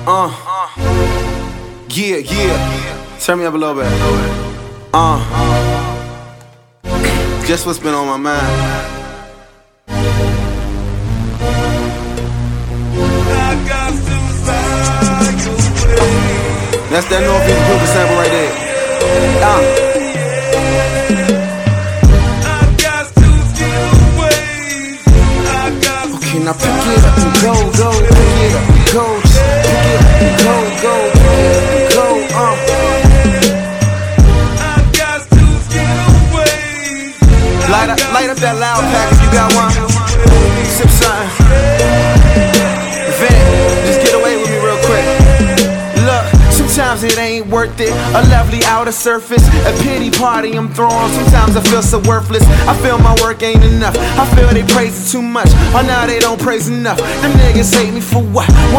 Yeah. Turn me up a little bit. Just what's been on my mind. That's that Northeast Group sample right there. Okay, now pick it up and go, pick it up and go, pick it up and go, pick it up and go, Light up that loud pack if you got one. Sip something. Vent, just get away with me real quick. Look, sometimes it ain't worth it. A lovely outer surface, a pity party I'm throwing. Sometimes I feel so worthless. I feel my work ain't enough. I feel they praise it too much. Oh, now they don't praise enough. Them niggas hate me for what?